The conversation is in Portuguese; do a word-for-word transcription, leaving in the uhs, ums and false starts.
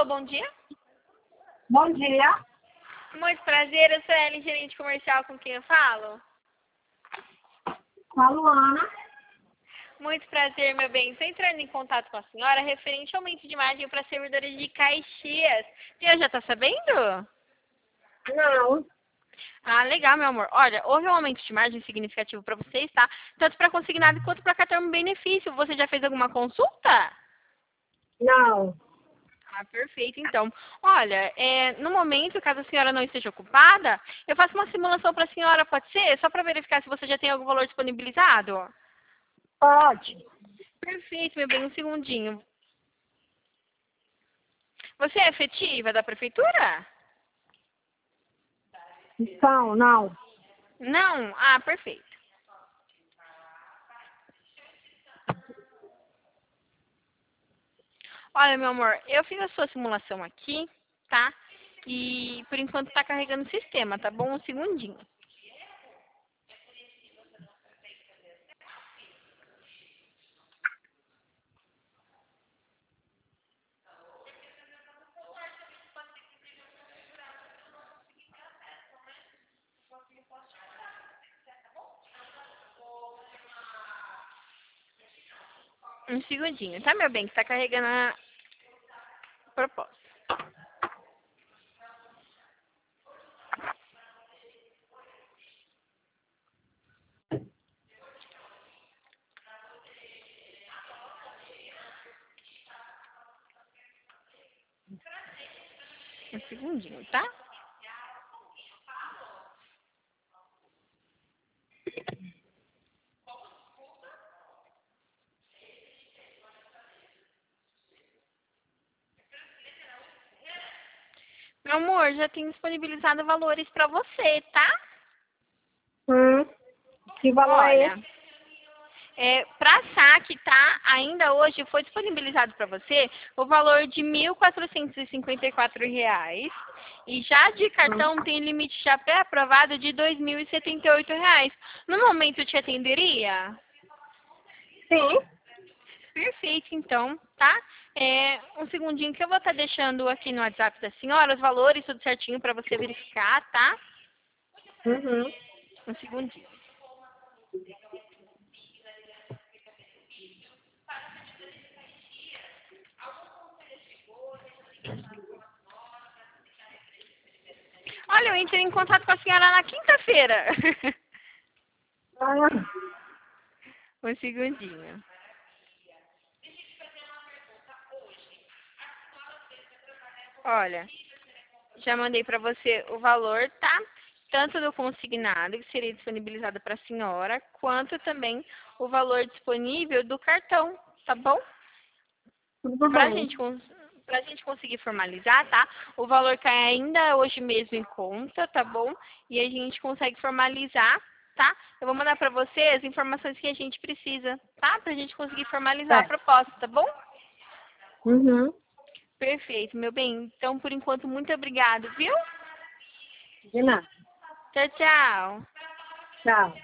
bom dia. Bom dia. Muito prazer, eu sou a Ellen, gerente comercial, com quem eu falo. Com a Luana. Muito prazer, meu bem. Estou entrando em contato com a senhora referente ao aumento de margem para servidores de Caxias. A senhora já está sabendo? Não. Ah, legal, meu amor. Olha, houve um aumento de margem significativo para vocês, tá? Tanto para consignado quanto para cartão benefício. Você já fez alguma consulta? Não. Ah, perfeito. Então, olha, é, no momento, caso a senhora não esteja ocupada, eu faço uma simulação para a senhora, pode ser? Só para verificar se você já tem algum valor disponibilizado? Pode. Perfeito, meu bem, um segundinho. Você é efetiva da prefeitura? Então, não. Não? Ah, perfeito. Olha, meu amor, eu fiz a sua simulação aqui, tá? E por enquanto tá carregando o sistema, tá bom? Um segundinho. Um segundinho, tá, meu bem? Que tá carregando a proposta. Um segundinho, tá? Meu amor, já tenho disponibilizado valores pra você, tá? Hum. Que valor é Olha, esse? é, para saque, tá? Ainda hoje foi disponibilizado para você o valor de mil quatrocentos e cinquenta e quatro reais. E já de cartão tem limite já pré-aprovado de dois mil e setenta e oito reais. No momento eu te atenderia? Sim. Perfeito, então, tá? É, um segundinho que eu vou estar deixando aqui no WhatsApp da senhora os valores, tudo certinho para você verificar, tá? Uhum. Um segundinho. Olha, eu entrei em contato com a senhora na quinta-feira. Ah, Um segundinho. Olha, já mandei para você o valor, tá? Tanto do consignado, que seria disponibilizado para a senhora, quanto também o valor disponível do cartão, tá bom? tudo Para bem. gente, pra gente conseguir formalizar, tá? O valor cai ainda hoje mesmo em conta, tá bom? E a gente consegue formalizar, tá? Eu vou mandar para você as informações que a gente precisa, tá? Pra gente conseguir formalizar a É. proposta, tá bom? Uhum. Perfeito, meu bem. Então, por enquanto, muito obrigado, viu? De nada. Tchau, tchau. Tchau.